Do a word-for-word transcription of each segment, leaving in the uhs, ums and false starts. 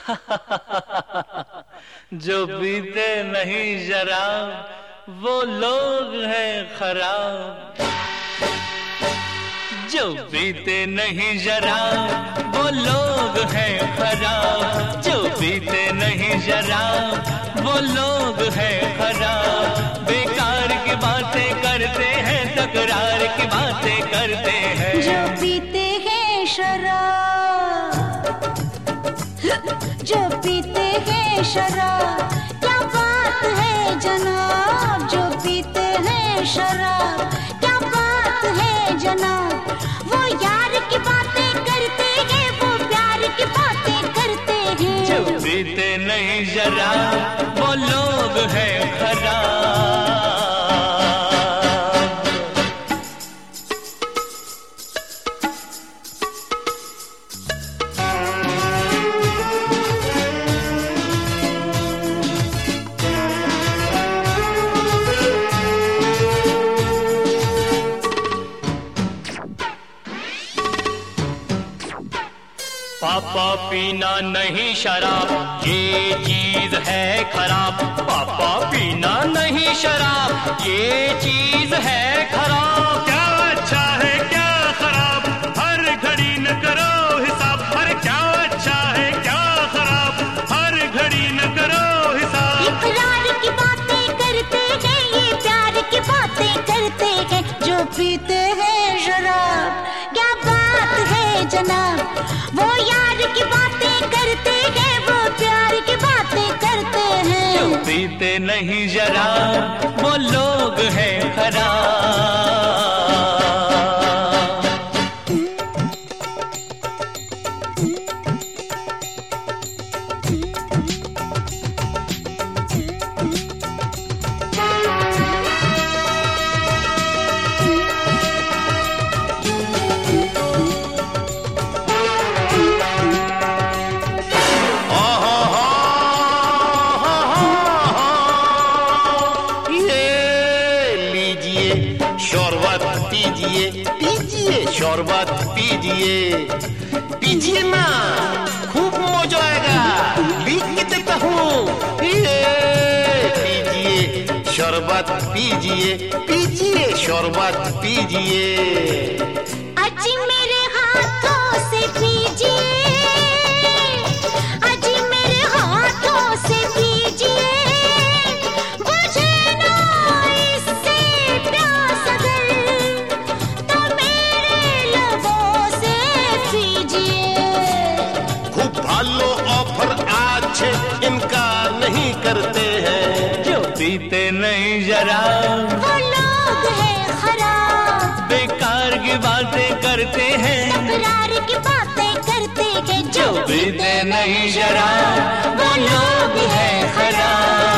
जो पीते नहीं शराब वो लोग हैं खराब। जो पीते नहीं शराब वो लोग हैं खराब। जो पीते नहीं शराब वो लोग हैं खराब। बेकार की बातें करते हैं, तकरार की बातें करते हैं। जो पीते हैं शराब, जो पीते हैं शराब, क्या बात है जनाब। जो पीते हैं शराब, क्या बात है जनाब। वो यार की बातें करते हैं, वो प्यार की बातें करते हैं। जो पीते नहीं शराब वो लोग हैं खराब। पापा पीना नहीं शराब, ये चीज है खराब। पापा पीना नहीं शराब, ये चीज है खराब। क्या अच्छा है क्या खराब, हर घड़ी न करो हिसाब। हर क्या अच्छा है क्या खराब, हर घड़ी न करो हिसाब। इकरार की बातें करते हैं, ये प्यार की बातें करते हैं। जो पीते हैं शराब, क्या बात है जनाब। वो यार की बातें करते हैं, वो प्यार की बातें करते हैं। जो पीते नहीं शराब वो लोग हैं खराब। शरबत पीजिए, पीजिए शरबत पीजिए, पीजिए ना खूब मजा आएगा। लिख के देता हूँ, ये पीजिए शरबत पीजिए, पीजिए शरबत पीजिए। अजी मेरे हाथों से पीजिए, अजी मेरे हाथों से पीजिए। इनकार नहीं करते हैं। जो पीते नहीं शराब वो लोग हैं खराब। बेकार की बातें करते हैं, तकरार की बातें करते हैं। जो पीते नहीं शराब वो लोग हैं खराब।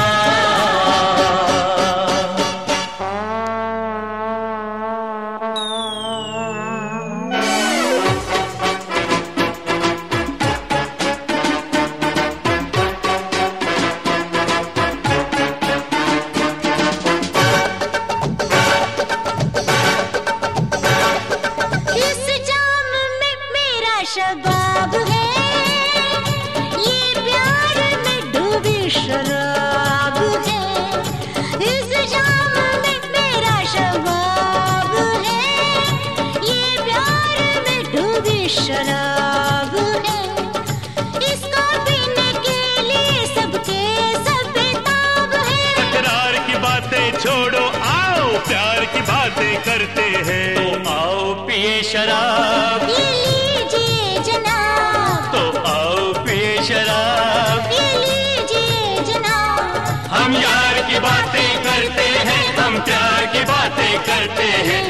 शबाब है, ये प्यार में डूबी शराब है। इस जाम में मेरा शबाब है, ये प्यार में डूबी शराब है। इसको पीने के लिए सबके सब बेताब है। तकरार की बातें छोड़ो, आओ प्यार की बातें करते हैं। तो आओ पिए शराब, ये लीजिए जनाब। तो आओ पिए शराब, ये लीजिए जनाब। हम यार की बातें करते हैं, हम प्यार की बातें करते हैं।